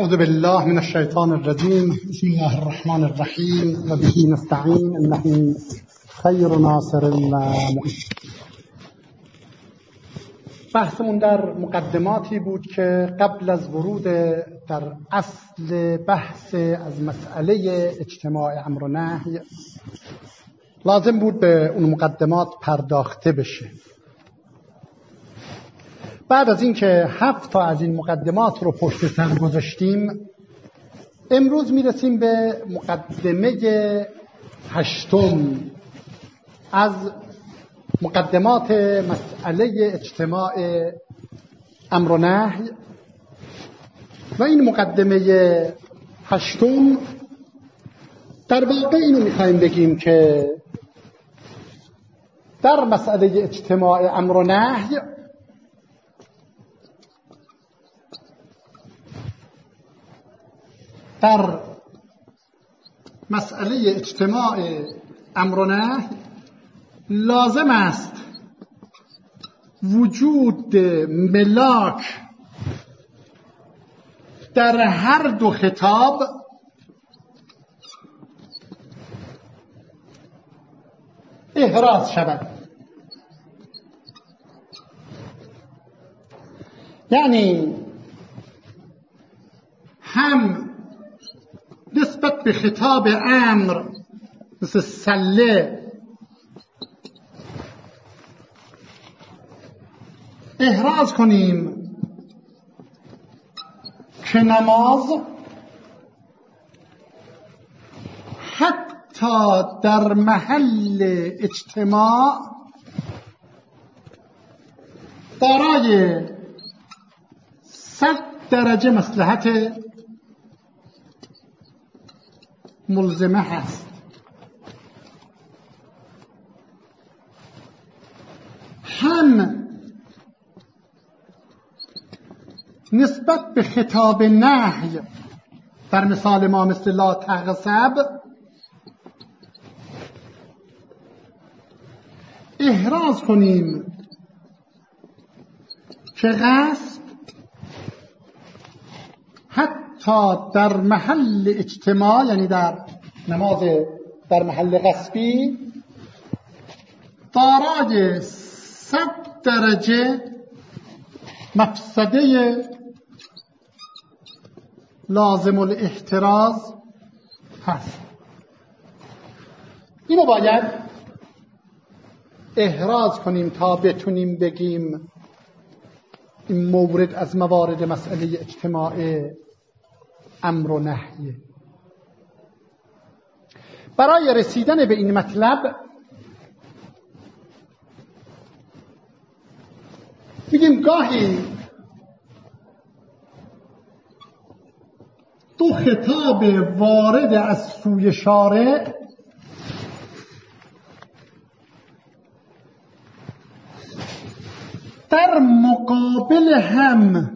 أعوذ بالله من الشيطان الرجيم. بسم الله الرحمن الرحيم وبه نستعين إنه خير ناصر ومعين. بحثمون در مقدماتی بود که قبل از ورود در اصل بحث از مسئله اجتماع امر و نهی لازم بود به اون مقدمات پرداخته بشه. بعد از اینکه 7 تا از این مقدمات رو پشت سر گذاشتیم، امروز میرسیم به مقدمه 8 از مقدمات مسئله اجتماع امر و نهی. و این مقدمه 8 در واقع اینو میخوایم بگیم که در مسئله اجتماع امر و نهی در مسئله اجتماع امر و نهی لازم است وجود ملاک در هر دو خطاب احراز شود. یعنی هم نسبت به خطاب امر مثل سله احراز کنیم که نماز حتی در محل اجتماع دارای 100 درجه مصلحت ملزمه هست. هم نسبت به خطاب نهی در مثال ما مثل لا تغصب احراز کنیم که غصب حتی در محل اجتماع، یعنی در نماز در محل غصبی، دارای 100 درجه مفسده لازم الاحتراز هست. اینو باید احراز کنیم تا بتونیم بگیم این مورد از موارد مسئله اجتماع امر و نهی. برای رسیدن به این مطلب میگیم گاهی دو خطاب وارد از سوی شارع در مقابل هم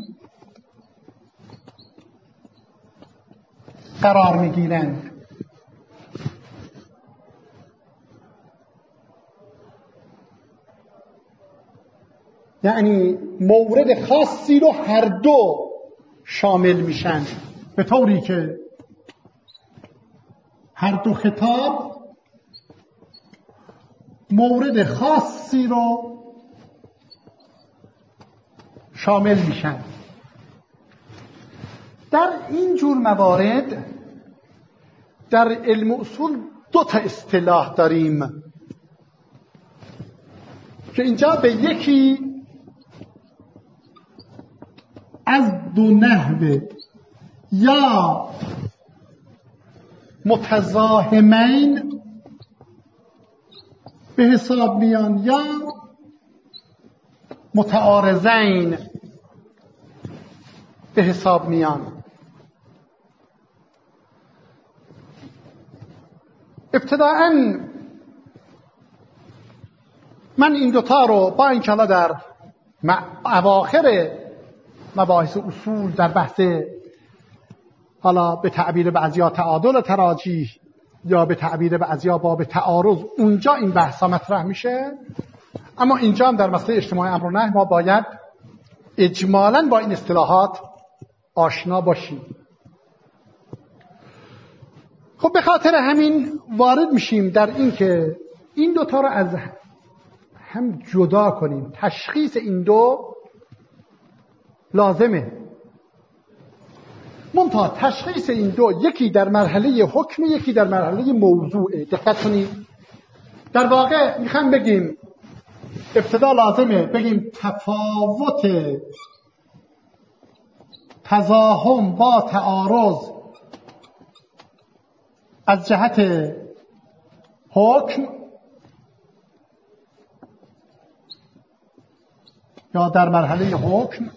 قرار میگیرند. یعنی مورد خاصی رو هر دو شامل میشن، به طوری که هر دو خطاب مورد خاصی رو شامل میشن. در این جور موارد در علم اصول 2 تا اصطلاح داریم که اینجا به یکی از دو نحوه یا متزاحمین به حساب میان یا متعارضین به حساب میان. ابتداءً من این دوتا رو با اینکه حالا در اواخر مباحث اصول در بحث حالا به تعبیر بعضیا تعادل تراجیح یا به تعبیر بعضیا باب تعارض اونجا این بحثا مطرح میشه، اما اینجا هم در مسئله اجتماع امر و نهی ما باید اجمالاً با این اصطلاحات آشنا باشیم. خب به خاطر همین وارد میشیم در این که این دوتا رو از هم جدا کنیم. تشخیص این دو لازمه. منتها تشخیص این دو یکی در مرحله حکم، یکی در مرحله موضوعه. دقت کنید. در واقع میخوام بگیم ابتدا لازمه بگیم تفاوت تزاحم با تعارض از جهت حکم یا در مرحله حکم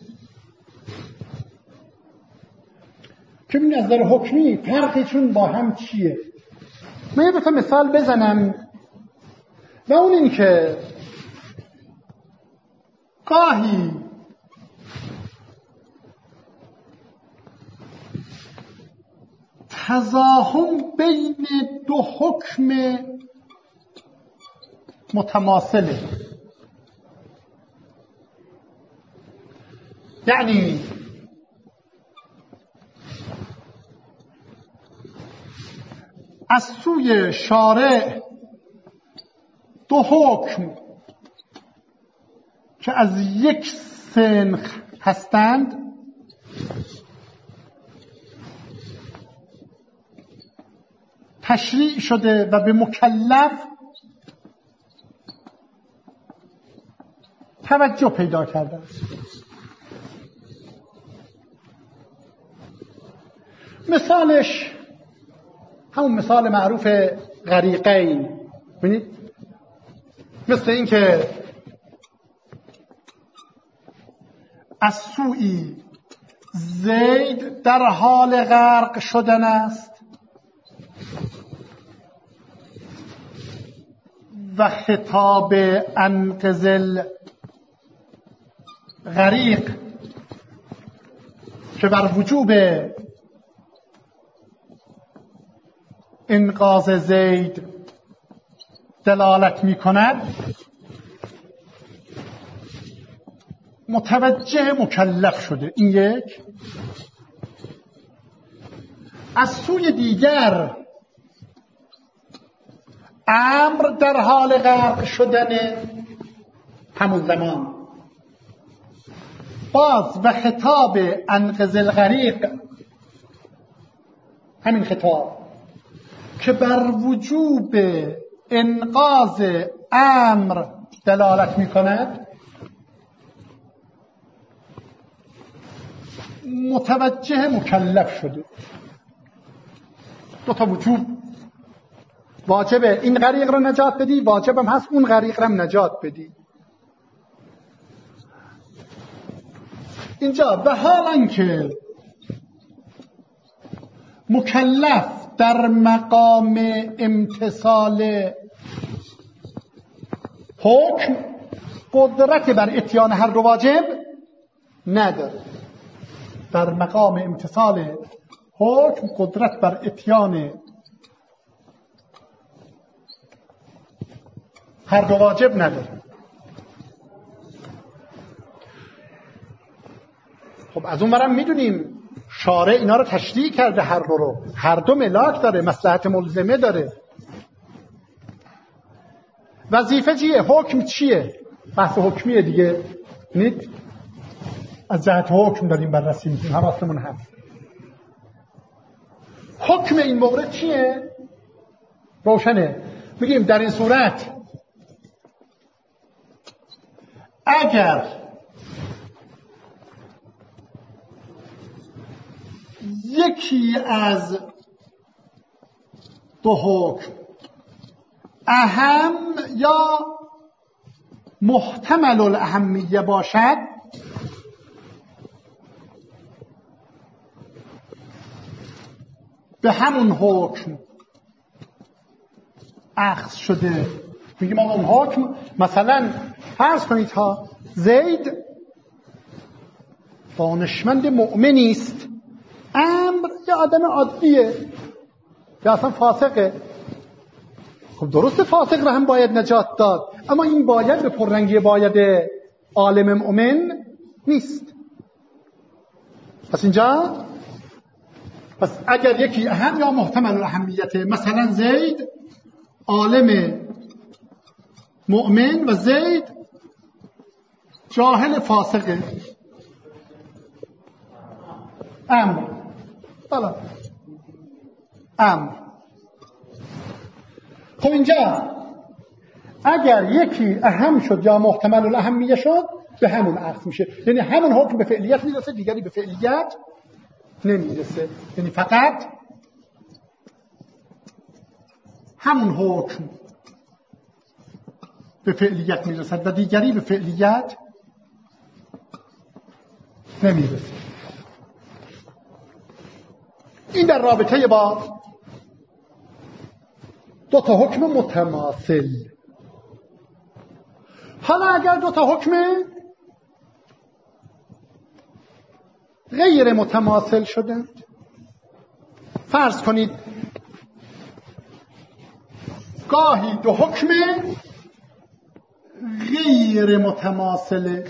که این از نظر حکمی فرقشون با هم چیه. من یه مثال بزنم و اون این که گاهی تزاحم بین دو حکم متماثله. یعنی از سوی شارع دو حکم که از یک سنخ هستند تشریع شده و به مکلف توجه پیدا کرده است. مثالش همون مثال معروف غریقین. ببینید مثل این که از سوی زید در حال غرق شدن است و خطاب انقذ غریق که بر وجوب انقاذ زید دلالت می کند متوجه مکلف شده. این یک. از سوی دیگر امر در حال غرق شدن همون زمان باز و خطاب انقذ الغریق، همین خطاب که بر وجوب انقاذ امر دلالت می کند متوجه مکلف شده. دو تا وجوب، واجبه این غریق رو نجات بدی، واجبم هست اون غریق رو نجات بدی. اینجا به حال اینکه مکلف در مقام امتثال حکم قدرت بر اتیان هر دو واجب نداره. در مقام امتثال حکم قدرت بر اتیان هر دو واجب نداره. خب از اون برم میدونیم شارع اینا رو تشریع کرده، هر دو رو، هر دو ملاک داره، مصلحت ملزمه داره. وظیفه چیه؟ حکم چیه؟ بحث حکمیه دیگه. نید از جهت حکم داریم بررسی میکنیم، حواسمون هست. حکم این مورد چیه؟ روشنه. بگیم در این صورت اگر یکی از دو حکم اهم یا محتمل الاهمیه باشد به همون حکم اخذ شده. میگیم آقا اون حکم مثلا فرض کنید ها زید دانشمند مؤمنی است، امر یه آدم عادیه یا اصلا فاسقه. خب درسته فاسق رو هم باید نجات داد، اما این باید به پررنگی باید عالم مؤمن نیست. پس اینجا پس اگر یکی اهم یا محتمل الاهمیت، مثلا زید عالم مؤمن و زید جاهل فاسقه، امر بله امر. خب اینجا اگر یکی اهم شد یا محتمل الاهمیه شد به همون عکس میشه، یعنی همون حکم به فعلیت میرسه، دیگری به فعلیت نمیرسه، یعنی فقط همون حکم به فعلیت میرسد و دیگری به فعلیت نمیرسه. این در رابطه با دو تا حکم متماثل. حالا اگر دو تا حکم غیر متماثل شدند، فرض کنید گاهی دو حکم غیر متماثله،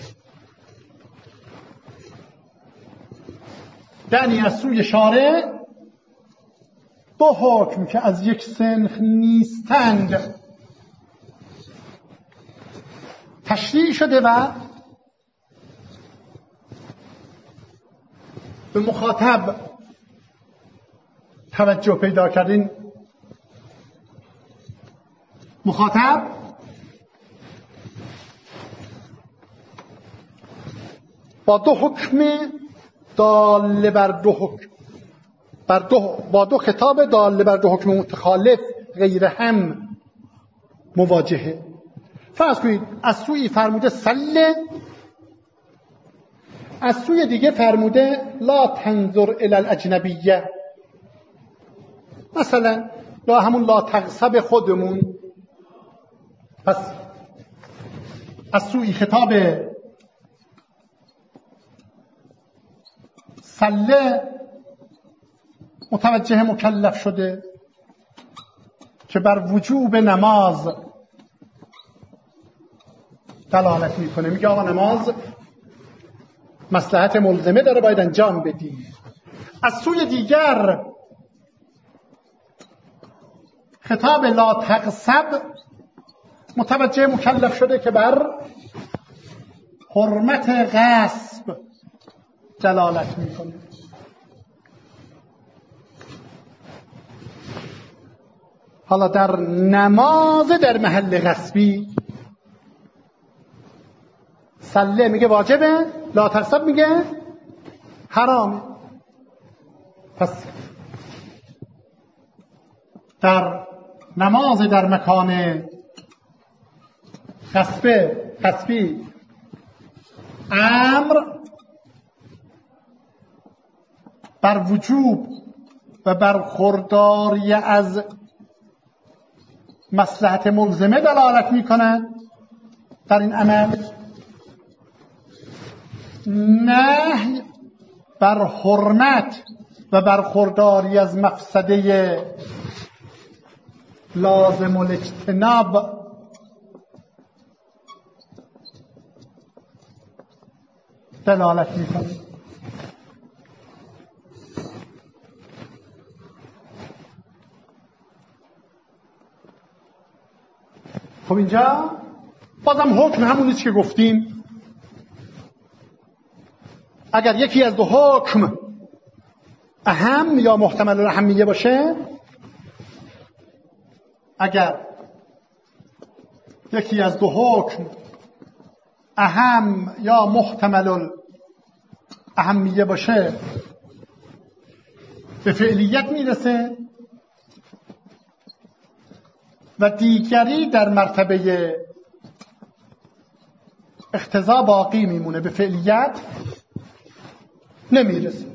یعنی از سوی شارع دو حکم که از یک سنخ نیستند تشریع شده و به مخاطب توجه پیدا کردین. مخاطب با دو حکم دال بر دو حکم با دو خطاب دال بر دو حکم متخالف غیر هم مواجهه. فرض کنید از سوی فرموده سله، از سوی دیگه فرموده لا تنظر الی الاجنبیه، مثلا یا همون لا تغصب خودمون. پس از سوی خطاب سله متوجه مکلف شده که بر وجوب نماز دلالت میکنه، میگه آقا نماز مصلحت ملزمه داره، باید انجام بدی. از سوی دیگر خطاب لا تغصب متوجه مکلف شده که بر حرمت غصب دلالت میکنه. حالا در نماز در محل غصبی سله میگه واجبه، لا تغصب میگه حرامه. پس در نماز در مکان غصبی امر بر وجوب و برخورداری از مصلحت ملزمه دلالت میکنن در این عمل، نهی بر حرمت و برخورداری از مفسده لازم الاجتناب دلالت میکنه. خب اینجا بازم حکم همونی که گفتیم، اگر یکی از دو حکم اهم یا محتمل الاهمیه باشه، اگر یکی از دو حکم اهم یا محتمل الاهمیه باشه به فعلیت میرسه و دیگری در مرتبه اقتضا باقی میمونه، به فعلیت نمیرسه.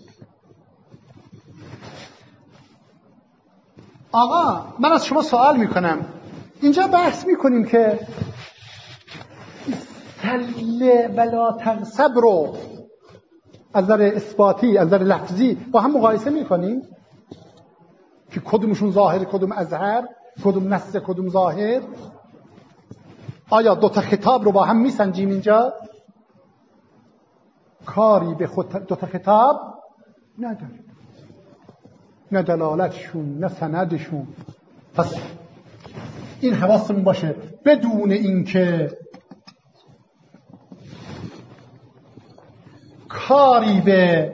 آقا من از شما سوال میکنم، اینجا بحث میکنیم که سله ولا تغصب رو از نظر اثباتی از نظر لفظی با هم مقایسه میکنیم که کدومشون ظاهر کدوم اظهر، کدوم نص کدوم ظاهر. آیا دو تا خطاب رو با هم میسنجیم؟ اینجا کاری به دو تا خطاب نداره. نه دلالتشون نه سندشون. پس این حواسمون باشه بدون اینکه کاری به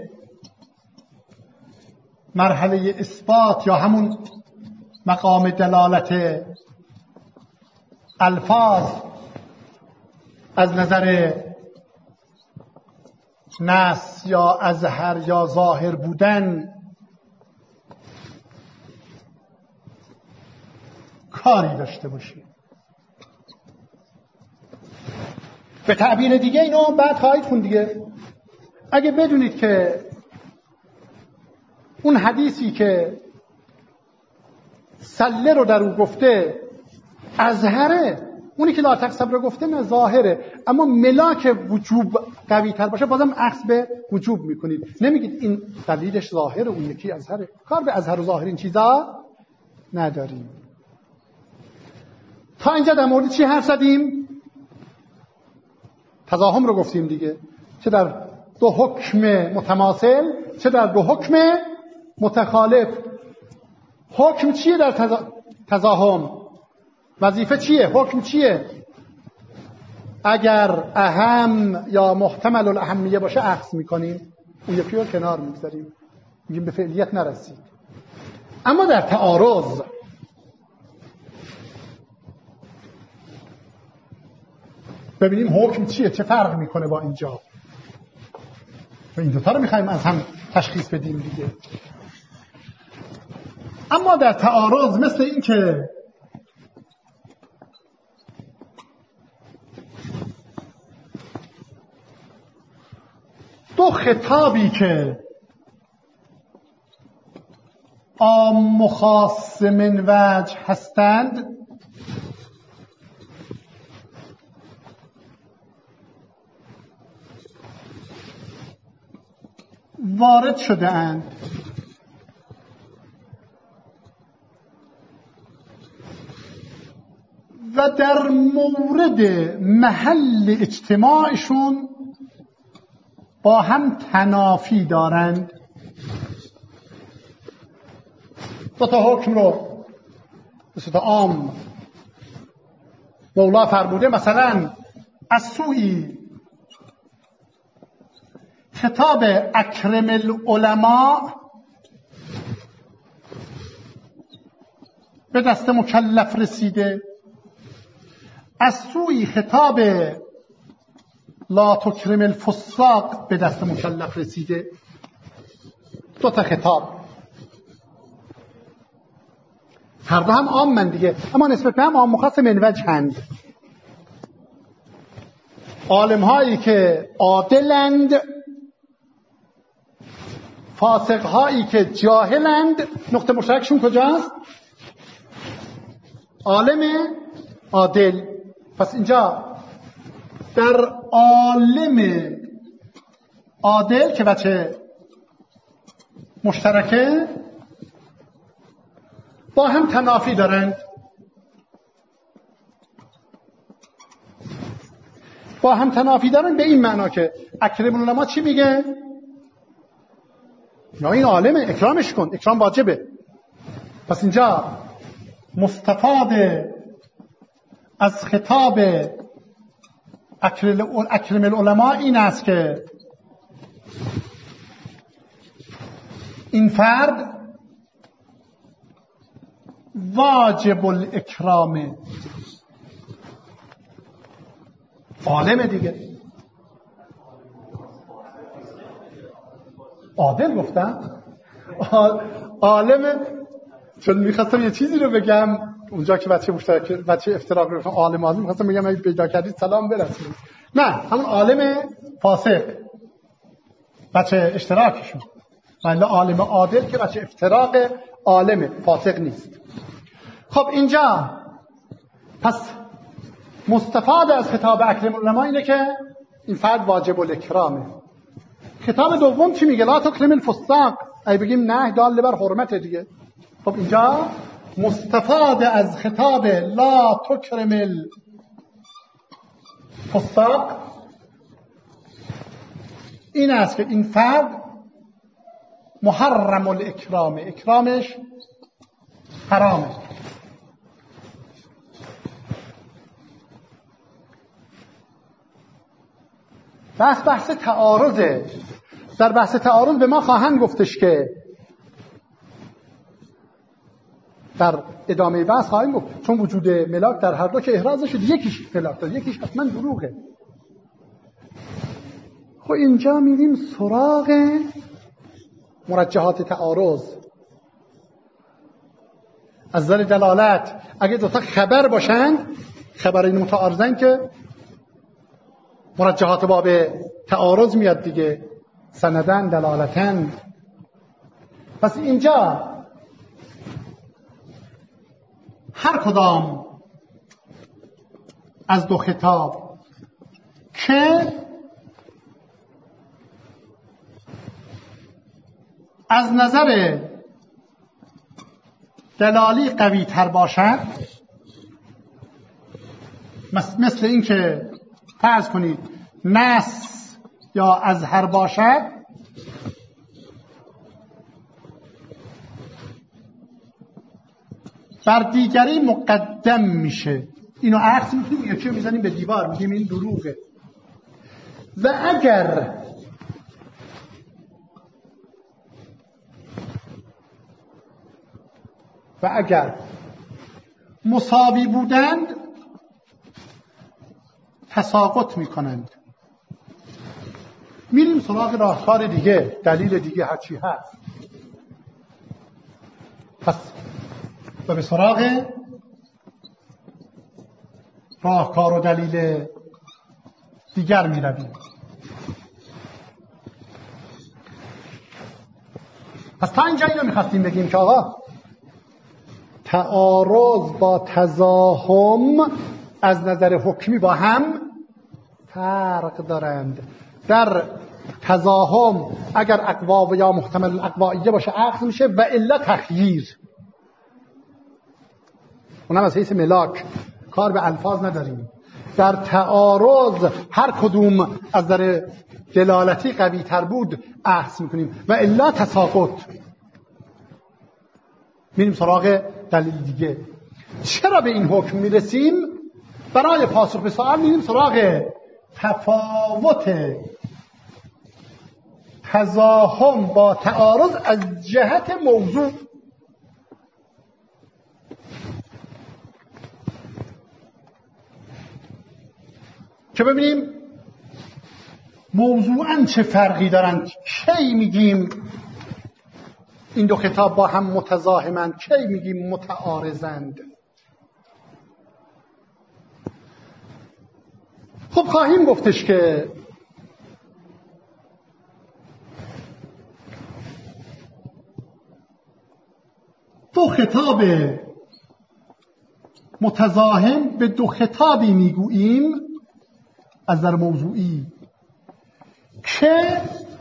مرحله اثبات یا همون مقام دلالت الفاظ از نظر نص یا اظهر یا ظاهر بودن کاری داشته باشیم. به تعبیر دیگه اینو بعد خواهید خوند دیگه. اگه بدونید که اون حدیثی که سله رو در او گفته اظهره، اونی که لا تقسم رو گفته نه ظاهره، اما ملاک وجوب قوی تر باشه بازم عکس به وجوب میکنید. نمیگید این دلیلش ظاهره اون یکی اظهره. کار به اظهر و ظاهر این چیزا نداریم. تا اینجا در مورد چی حرف زدیم؟ تزاحم رو گفتیم دیگه، چه در دو حکم متماثل چه در دو حکم متخالف. حکم چیه در تزاحم؟ وظیفه چیه؟ حکم چیه؟ اگر اهم یا محتمل الاهمیه باشه اخذ میکنیم، اون یکی رو کنار میگذاریم، میگیم به فعلیت نرسید. اما در تعارض ببینیم حکم چیه، چه فرق میکنه با اینجا. و این دوتا رو میخوایم از هم تشخیص بدیم دیگه. اما در تعارض مثل این که دو خطابی که عام و خاص من وجه هستند وارد شده اند و در مورد محل اجتماعشون با هم تنافی دارند. دو تا حکم رو به صورت عام مولا فرموده، مثلا از سوی خطاب اکرم العلماء به دست مکلف رسیده، از سوی خطاب لا تکرم الفساق به دست مکلف رسیده. دو تا خطاب، هر دو هم عام من دیگه، اما نسبت به هم عام مخصص من وجه هند. عالم هایی که عادلند، فاسق هایی که جاهلند، نقطه مشترکشون کجاست؟ عالم عادل. پس اینجا در عالم عادل که بچه مشترکه با هم تنافی دارند. با هم تنافی دارن به این معنا که اکرم العلماء چی میگه؟ یا این عالمه اکرامش کن، اکرام واجبه. پس اینجا مستفاد از خطاب اکرم العلماء این است که این فرد واجب الاکرام، عالم دیگه، عادل گفتم عالم. چون میخواستم یه چیزی رو بگم اونجا که بچه افتراق رو عالم عالم میخواستم بگم اگه پیدا کردید سلام برسونید. نه، همون عالم فاسق بچه اشتراکشون، ولی عالم عادل که بچه افتراق عالم فاسق نیست. خب اینجا پس مستفاد از خطاب اکرم العلماء اینه که این فرد واجب الاکرامه. خطاب دوم چی میگه؟ لا تکرم الفساق. ای بگیم نه دال بر حرمت دیگه. خب اینجا مستفاد از خطاب لا تکرم الفساق، این است که این فرد محرم الاکرام، اکرامش حرامه. بحث تعارضه. در بحث تعارض به ما خواهند گفتش که در ادامه بحث خواهیم گفت چون وجود ملاک در هر دو که احراز شد، یکیش ملاک داره، یکیش حتما دروغه. خب اینجا میریم سراغ مرجحات تعارض. از نظر دلالت اگه دوتا خبر باشن، خبرین متعارضن، که مرجحات باب تعارض میاد دیگه، سندن دلالتن. پس اینجا هر کدام از دو خطاب که از نظر دلالی قوی تر باشد، مثل این که فرض کنید نص یا اظهر باشد، بر دیگری مقدم میشه. اینو عکس میکنیم، یکی میزنیم به دیوار، میگیم این دروغه. و اگر مساوی بودند تساقط میکنند. میریم سراغ راهکار دیگه، دلیل دیگه هرچی هست. پس و به سراغ راهکار و دلیل دیگر میرویم. پس تا اینجا اینو میخواستیم بگیم که آقا تعارض با تزاحم از نظر حکمی با هم فرق دارند. در تزاحم اگر اقوا یا محتمل الاقوائیه باشه عقل میشه و الا تخییر، اونم از حیث ملاک، کار به الفاظ نداریم. در تعارض هر کدوم از نظر دلالتی قوی تر بود اخذ میکنیم و الا تساقط. میریم سراغ دلیل دیگه. چرا به این حکم میرسیم؟ برای پاسخ به سوال میریم سراغ تفاوت تزاحم با تعارض از جهت موضوع. که ببینیم موضوعاً چه فرقی دارن. کی میگیم این دو خطاب با هم متزاحمند، کی میگیم متعارضند؟ خب خواهیم گفتش که دو خطاب متزاحم به دو خطابی میگوییم از نظر موضوعی که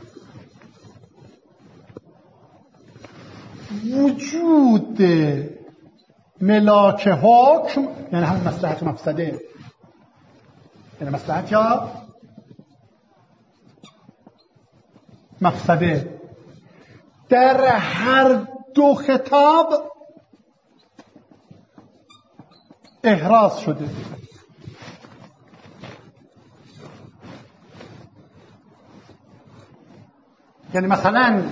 وجود ملاک حکم، یعنی همون مصلحت و مفسده، یعنی مصلحت یا مفسده، در هر دو خطاب احراز شده. یعنی مثلا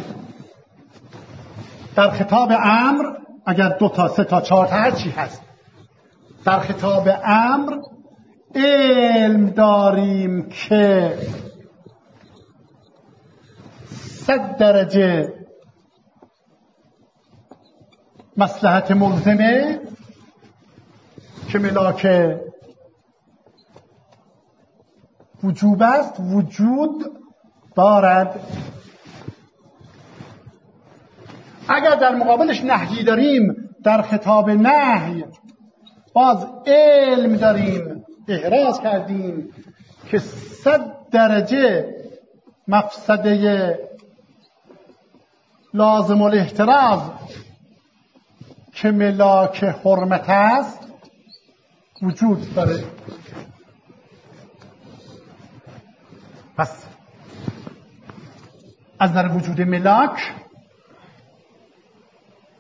در خطاب امر اگر 2 تا 3 تا 4 تا هر چی هست، در خطاب امر علم داریم که 100 درجه مصلحت ملزمه که ملاک وجوب است، وجود دارد. اگر در مقابلش نهی داریم، در خطاب نهی باز علم داریم، احراز کردیم که 100 درجه مفسده لازم الاحتراز که ملاک حرمت است وجود داره. پس از نظر وجود ملاک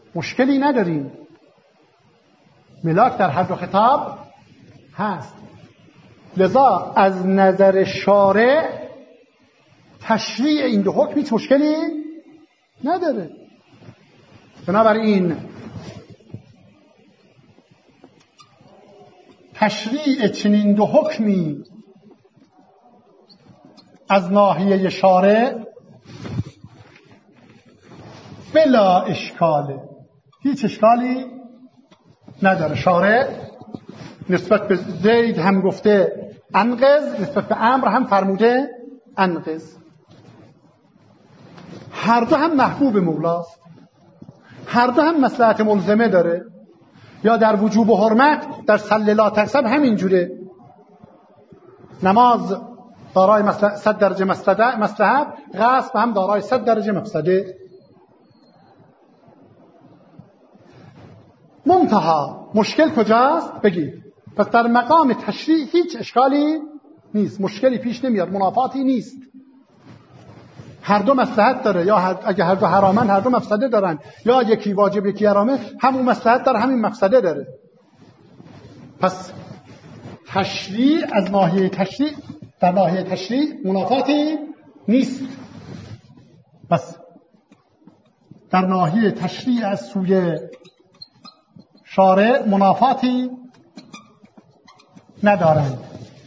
مشکلی نداریم. ملاک در هر دو خطاب هست. لذا از نظر شارع تشریع این دو حکم هیچ مشکلی نداره. بنابراین تشریع چنین دو حکمی از ناحیه شارع بلا اشکاله، هیچ اشکالی نداره. شارع نسبت به زید هم گفته انقذ، نسبت به امر هم فرموده انقذ. هر دو هم محبوب مولاست، هر دو هم مصلحت ملزمه داره. یا در وجوب و حرمت در صل لا تقصب همینجوره. نماز دارای 100 درجه مصلحت، غصب هم دارای 100 درجه مفسده. منتها مشکل کجاست؟ بگید. پس در مقام تشریع هیچ اشکالی نیست، مشکلی پیش نمیاد، منافاتی نیست. هر دو مصلحت داره، یا اگه هر دو حرامن هر دو مفسده دارن، یا یکی واجب یکی حرامه، همون مصلحت داره همین مفسده داره. پس تشریع از ناحیه تشریع در ناحیه تشریع منافاتی نیست. پس در ناحیه تشریع از سوی شارع منافاتی ندارند.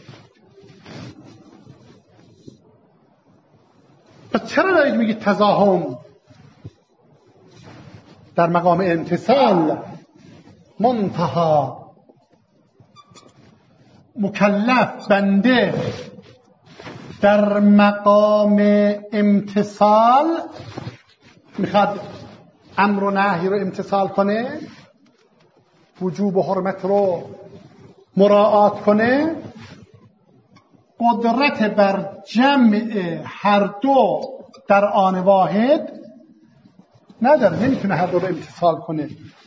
پس چرا دارید میگید تزاحم؟ در مقام امتثال منتها مکلف بنده در مقام امتثال میخواد امر و نهی رو امتثال کنه، وجوب و حرمت رو مراعات کنه، قدرت بر جمع هر دو در آن واحد نداره، نمیتونه هر دو رو امتثال کنه.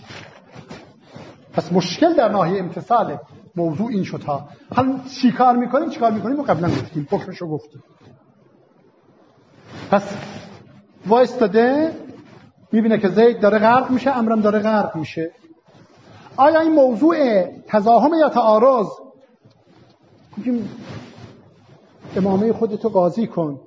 پس مشکل در ناحیه امتثاله. موضوع این شد ها. حالا چی کار میکنیم؟ ما قبلا گفتیم، حکمشو گفتیم. پس وایستاده میبینه که زید داره غرق میشه، امرم داره غرق میشه. آیا این موضوع تزاحم یا تعارض؟ میگیم امامه خودتو قاضی کن.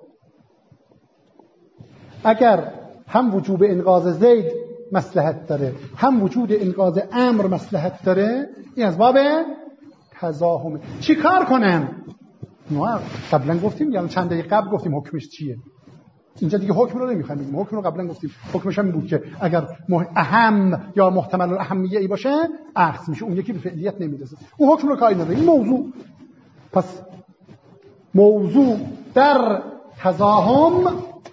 اگر هم وجوب انقاذ زید مصلحت داره، هم وجود انقاذ امر مصلحت داره، این از باب تزاحمه. چی کار کنم؟ ما قبلا گفتیم، یعنی چند دقیقه قبل گفتیم حکمش چیه. اینجا دیگه حکم رو نمیخوایم بگیم، حکم رو قبلا گفتیم. حکمش هم این بود که اگر اهم یا محتمل الاهمیه ای باشه اخذ میشه، اون یکی به فعلیت نمیرسه. اون حکم رو کاری نداره. این موضوع. پس موضوع در تزاحم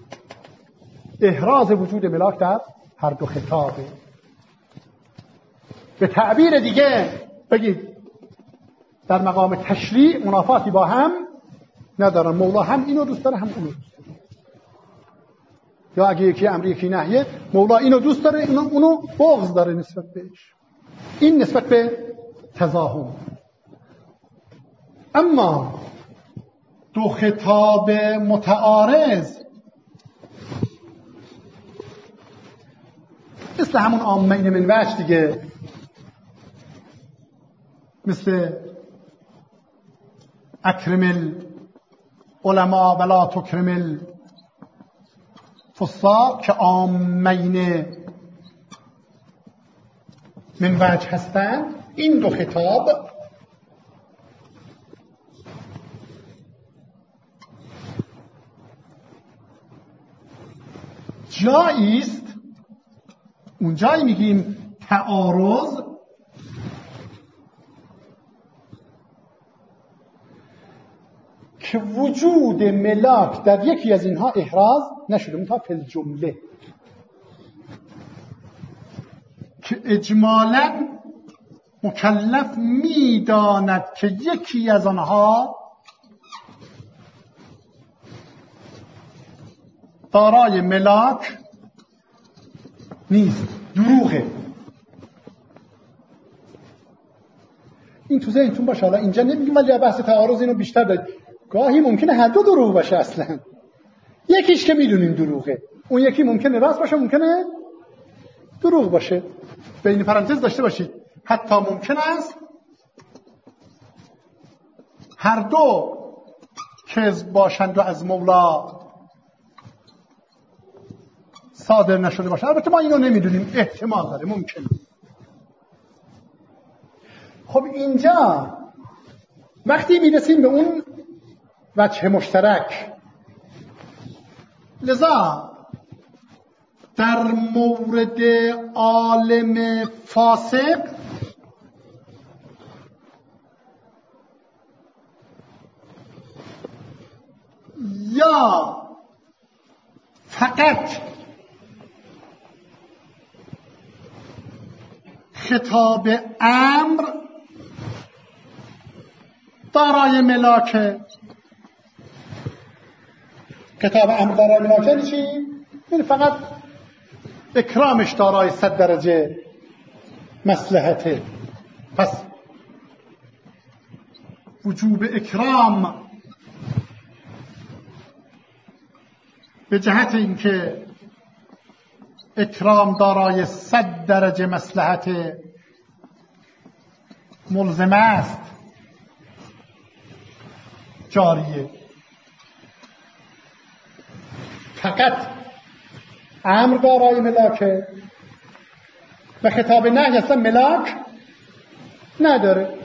احراز وجود ملاک در هر دو خطابه. به تعبیر دیگه بگید در مقام تشریع منافاتی با هم ندارن. مولا هم اینو دوست داره هم اونو دوست داره. یا اگه یکی امر یکی نهیه، مولا اینو دوست داره اونو بغض داره نسبت بهش. این نسبت به تزاحم. اما دو خطاب متعارض مثل همون عامین من وجه دیگه، مثل اکرم العلماء ولا تکرم الفساق که عامین من وجه هستند. این دو خطاب جایی است، اون جایی میگیم تعارض، که وجود ملاک در یکی از اینها احراز نشده، منتها فی الجمله که اجمالاً مکلف میداند که یکی از آنها دارای ملاک نیست، دروغه. این تو ذهنتون باشه. حالا اینجا نمیگیم ولی بحث تعارض اینو بیشتر دارید. گاهی ممکنه هر دو دروغ باشه اصلا. یکیش که میدونیم دروغه، اون یکی ممکنه راست باشه، ممکنه دروغ باشه. بین پرانتز داشته باشید حتی ممکن است هر دو کذب باشند و از مولا صادر نشده باشه. البته ما اینو نمیدونیم، احتمال داره، ممکنه. خب اینجا وقتی میرسیم به اون وجه مشترک، لذا در مورد عالم فاسق یا فقط خطاب امر دارای ملاکه. خطاب امر دارای ملاکه چی؟ یعنی فقط اکرامش دارای 100 درجه مصلحته. پس وجوب اکرام به جهت اینکه اکرام دارای 100 درجه مصلحت ملزم است جاریه. فقط امر دارای ملاکه و خطاب نهی اصلا ملاک نداره.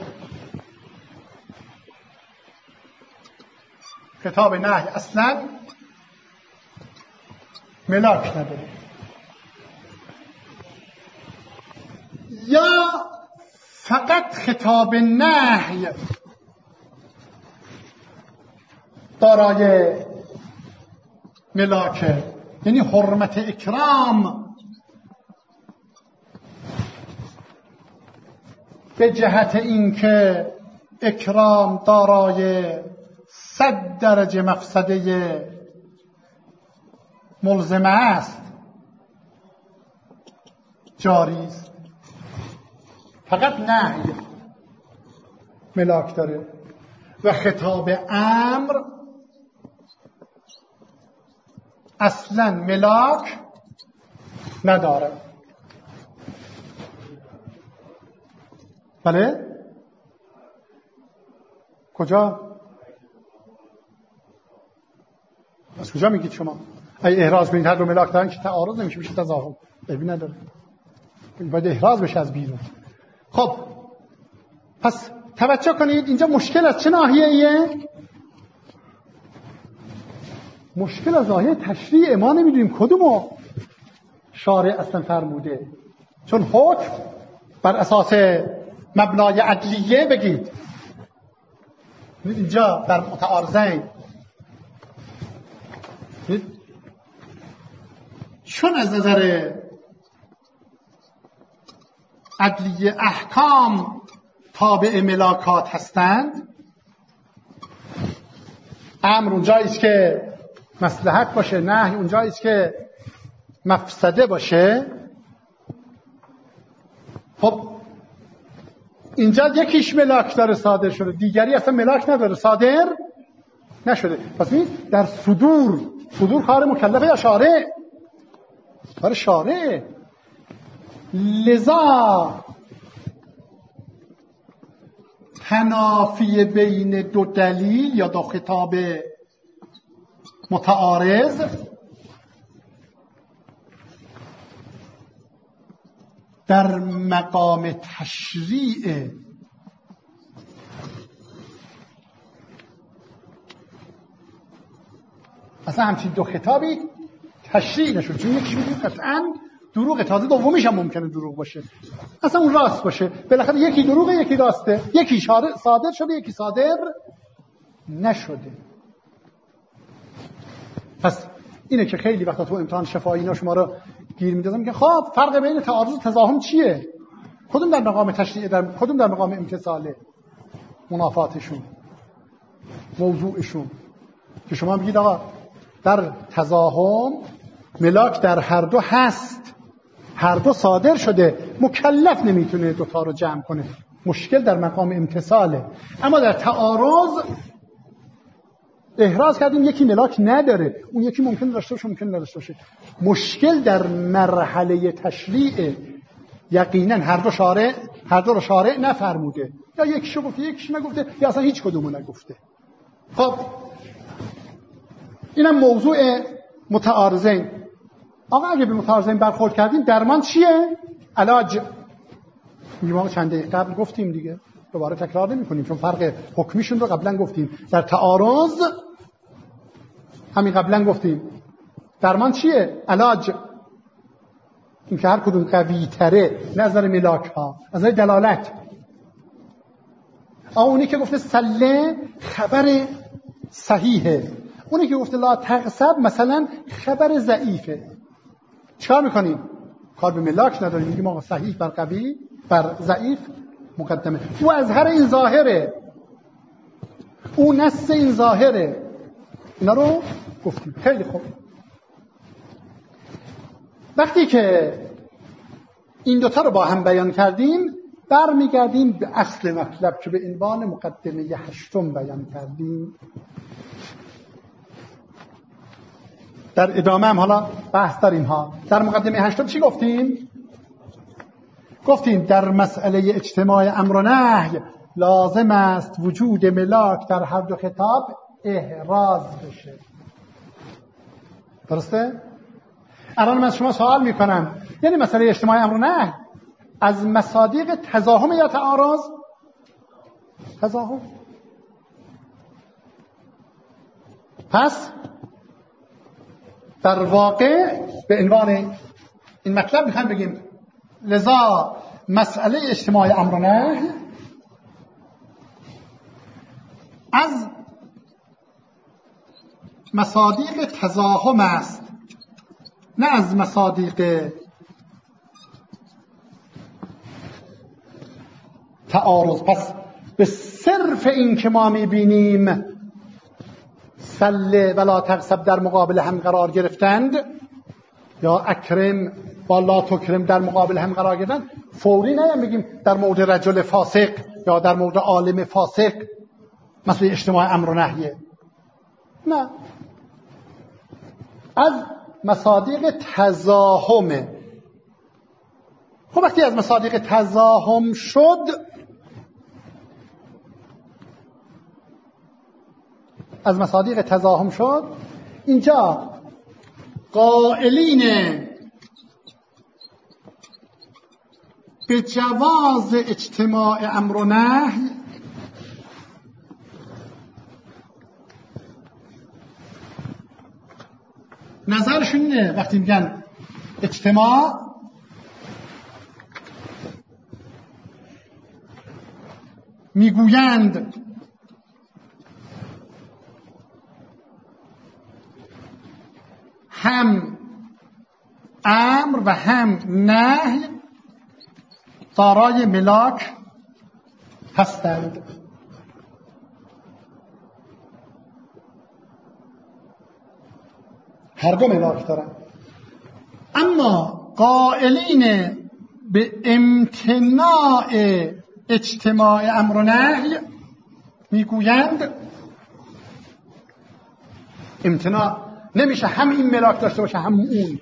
خطاب نهی اصلا ملاک نداره. یا فقط خطاب نهی دارای ملاکه، یعنی حرمت اکرام به جهت اینکه اکرام دارای 100 درجه مفسده ملزم است جاری است. فقط نهی ملاک داره و خطاب امر اصلا ملاک نداره. بله؟ کجا؟ از کجا میگید شما؟ ای احراز بین هر دو ملاک دارن که تعارض نمیشه، میشه تضاهم. ببین نداره. باید احراز بشه از بیرون. خب پس توجه کنید اینجا مشکل از چه ناحیه‌ایه؟ مشکل از ناحیه تشریع. ما نمیدونیم کدومو شارع اصلا فرموده، چون حکم بر اساس مبنای عدلیه بگید. اینجا در متعارضین چون از نظر عدلیه احکام تابع ملاکات هستند، امر اونجایی است که مصلحت باشه، نهی اونجایی است که مفسده باشه. خب اینجا یکیش ملاک داره صادر شده، دیگری اصلا ملاک نداره صادر نشده. پس این در صدور کار مکلفه یا شارع؟ کار شارع. لذا تنافی بین دو دلیل یا دو خطاب متعارض در مقام تشریع اصلا همچین دو خطابی تشریع نشد، چون یکیش میگه قطعاً دروغه، تازه دومیش هم ممکنه دروغ باشه، اصلا اون راست باشه. بالاخره یکی دروغه یکی راسته، یکی صادر شده یکی صادر نشده. پس اینه که خیلی وقتا تو امتحان شفاهی اینا شما رو گیر میدازم که خب فرق بین تعارض و تضاهم چیه؟ کدوم در مقام تشریع، کدوم در مقام امتثاله؟ منافاتشون، موضوعشون. که شما بگید آقا در تضاهم ملاک در هر دو هست، هر دو صادر شده، مکلف نمیتونه دوتا رو جمع کنه، مشکل در مقام امتثاله. اما در تعارض احراز کردیم یکی ملاک نداره، اون یکی ممکن داشته باشه ممکن نداشته باشه. مشکل در مرحله تشریع یقینا هر دو رو شارع نفرموده، یا یکیشو گفته یکیش نگفته، یا اصلا هیچ کدومو نگفته. خب اینم موضوع متعارضین. آقا اگه به متعارضین برخورد کردیم درمان چیه؟ علاج. ما چند دقیقه قبل گفتیم دیگه، دوباره تکرار نمی کنیم چون فرق حکمیشون رو قبلا گفتیم. در تعارض همین قبلا گفتیم درمان چیه؟ علاج. این که هر کدوم قوی تره نظر ملاک ها، نظر دلالت. اونی که گفته سله خبر صحیحه، اونی که گفته لا تغصب مثلا خبر ضعیفه. چیکار میکنیم؟ کار به ملاک نداریم، میگیم آقا صحیح بر قوی بر ضعیف مقدمه. او اظهر این ظاهره، او نص این ظاهره. اینا رو گفتیم. خیلی خوب. وقتی که این دوتا رو با هم بیان کردیم برمیگردیم به اصل مطلب که به عنوان مقدمه 8 بیان کردیم. در ادامه هم حالا بحث در اینها. در مقدمه 8 چی گفتیم؟ گفتیم در مسئله اجتماع امر و نهی لازم است وجود ملاک در هر دو خطاب احراز بشه. درسته؟ الان من از شما سوال میکنم، یعنی مسئله اجتماع امر و نهی از مصادیق تزاحم یا تعارض؟ تزاحم. پس در واقع به عنوان این مطلب میخوایم بگیم لذا مسئله اجتماع امر و نهی از مصادیق تزاحم است، نه از مصادیق تعارض. پس به صرف این که ما میبینیم سله و لا تغصب در مقابل هم قرار گرفتند یا اکرم با لا تکرم در مقابل هم قرار گرفتند، فوری نیم بگیم در مورد رجل فاسق یا در مورد عالم فاسق مثل اجتماع امر و نهیه. نه، از مصادیق تزاحمه. خب وقتی از مصادیق تزاحم شد، از مصادیق تزاحم شد، اینجا قائلین به جواز اجتماع امر و نهی نظرشون اینه وقتی میگن اجتماع میگویند هم امر و هم نهی دارای ملاک هستند. هر دو ملاک دارند. اما قائلین به امتناع اجتماع امر و نهی میگویند امتناع نمیشه هم این ملاک داشته باشه هم اون.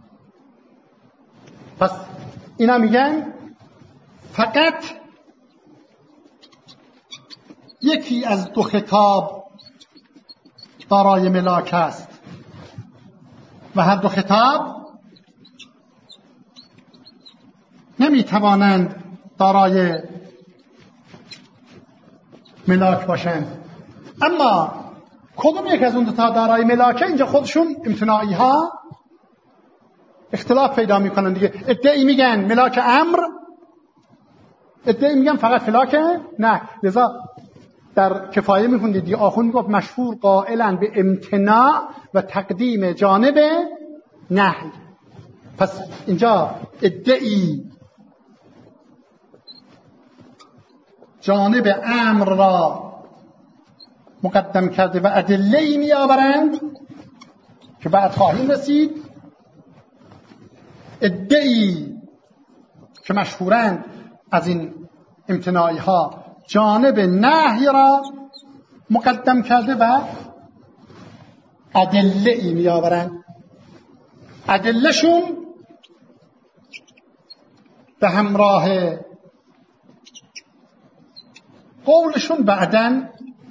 پس اینا میگن فقط یکی از دو خطاب دارای ملاک است و هر دو خطاب نمیتوانند دارای ملاک باشند. اما کدوم یک از اون دو تا دارای ملاکه؟ اینجا خودشون امتناعی ها اختلاف پیدا میکنن دیگه. ادعی میگن ملاک امر، ادعی میگن فقط ملاک نه. لذا در کفایه میخوندید دیگه، آخوند میگفت مشهور قائلن به امتناع و تقدیم جانب نهی. پس اینجا ادعی جانب امر را مقدم کرده و ادله‌ای میآورند که بعد خواهیم رسید. ادعی که مشهورند از این امتناعی ها جانب نهی را مقدم کرده و ادله ای می آورن. ادلهشون به همراه قولشون بعداً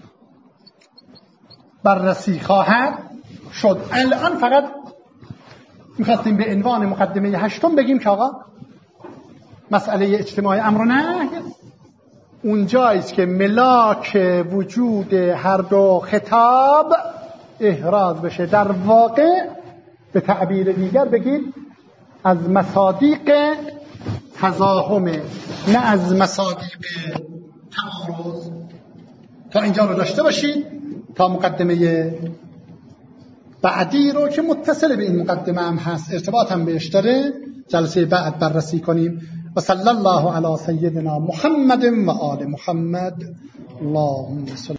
بررسی خواهد شد. الان فقط میخواستیم به عنوان مقدمه 8 بگیم که آقا مسئله اجتماع امر و نهی اونجاییست که ملاک وجود هر دو خطاب احراز بشه. در واقع به تعبیر دیگر بگیم از مصادیق تزاحمه، نه از مصادیق تعارض. تا اینجا رو داشته باشید تا مقدمه بعدی رو که متصل به این مقدمه هم هست، ارتباط هم بهش داره، جلسه بعد بررسی کنیم. و صلی الله علی سیدنا محمد و آل محمد. اللهم صل